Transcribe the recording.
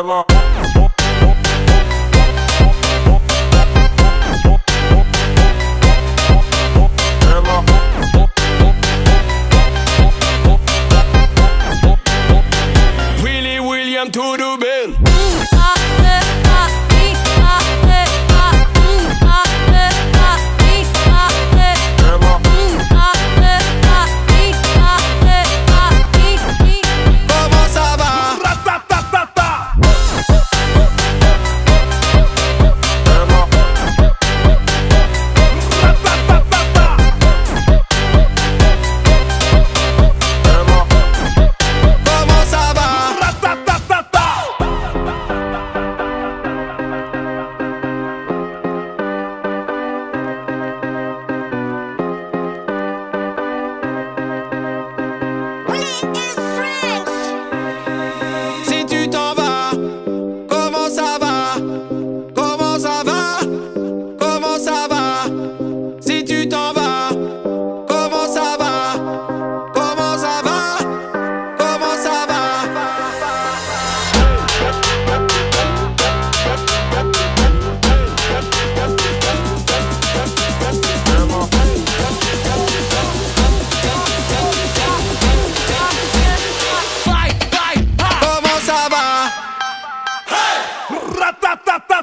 Emma. Willy William to the bend. Si tu t'en vas, comment ça va? Comment ça va? Comment ça va? Si tu t'en vas, comment ça va? Comment ça va? Comment ça va? Comment ça va? Ratatata.